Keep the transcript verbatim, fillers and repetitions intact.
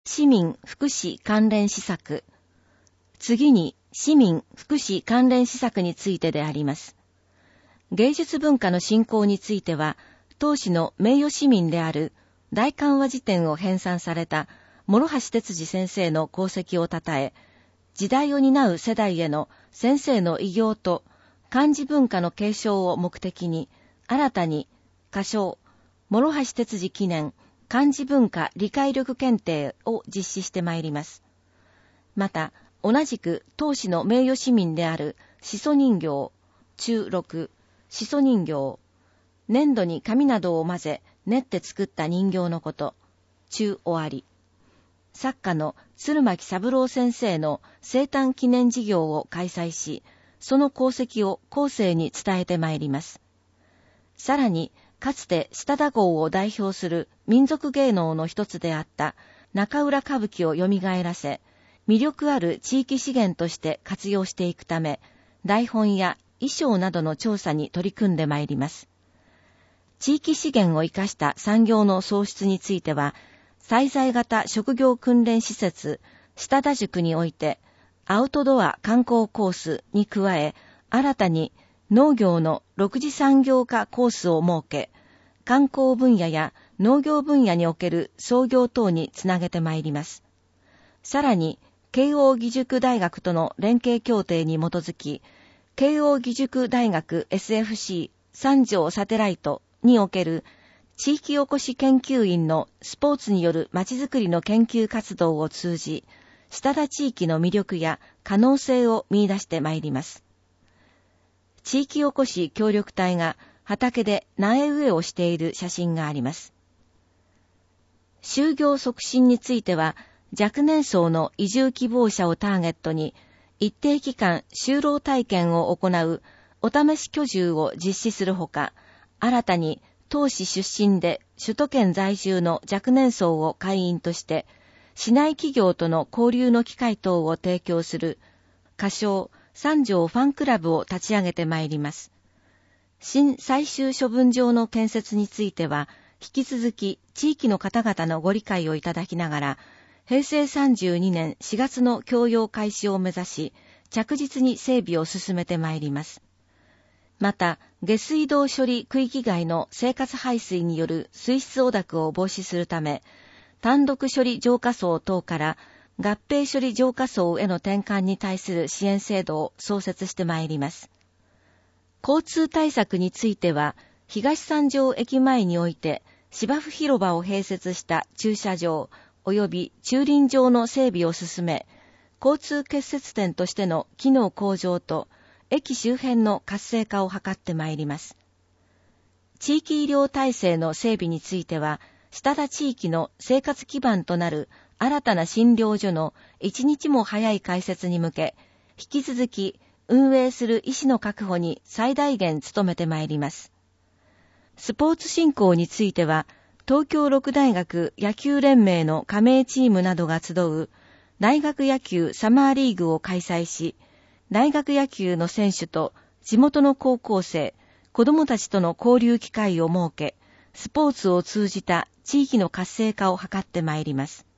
市民福祉関連施策。次に市民福祉関連施策についてであります。芸術文化の振興については、当時の名誉市民である大漢和辞典を編纂された諸橋哲司先生の功績をたたえ、時代を担う世代への先生の偉業と漢字文化の継承を目的に、新たに仮称、諸橋哲司記念漢字文化理解力検定を実施してまいります。また、同じく当時の名誉市民である始祖人形、中六、始祖人形、粘土に紙などを混ぜ練って作った人形のこと、中終わり。作家の鶴巻三郎先生の生誕記念事業を開催し、その功績を後世に伝えてまいります。さらに、かつて下田郷を代表する民族芸能の一つであった中浦歌舞伎を蘇らせ、魅力ある地域資源として活用していくため、台本や衣装などの調査に取り組んでまいります。地域資源を生かした産業の創出については、滞在型職業訓練施設、下田塾において、アウトドア観光コースに加え、新たに農業の六次産業化コースを設け、観光分野や農業分野における創業等につなげてまいります。さらに、慶応義塾大学との連携協定に基づき、慶応義塾大学 エスエフシー 三条サテライトにおける地域おこし研究員のスポーツによるまちづくりの研究活動を通じ、下田地域の魅力や可能性を見出してまいります。地域おこし協力隊が畑で苗植えをしている写真があります。就業促進については、若年層の移住希望者をターゲットに、一定期間就労体験を行うお試し居住を実施するほか、新たに当市出身で首都圏在住の若年層を会員として、市内企業との交流の機会等を提供する、仮称三条ファンクラブを立ち上げてまいります。新最終処分場の建設については、引き続き地域の方々のご理解をいただきながら、平成さんじゅうにねんしがつの供用開始を目指し、着実に整備を進めてまいります。また、下水道処理区域外の生活排水による水質汚濁を防止するため、単独処理浄化槽等から合併処理浄化槽への転換に対する支援制度を創設してまいります。交通対策については、東三条駅前において芝生広場を併設した駐車場及び駐輪場の整備を進め、交通結節点としての機能向上と駅周辺の活性化を図ってまいります。地域医療体制の整備については、下田地域の生活基盤となる新たな診療所の一日も早い開設に向け、引き続き運営する医師の確保に最大限努めてまいります。スポーツ振興については、東京六大学野球連盟の加盟チームなどが集う大学野球サマーリーグを開催し、大学野球の選手と地元の高校生、子どもたちとの交流機会を設け、スポーツを通じた地域の活性化を図ってまいります。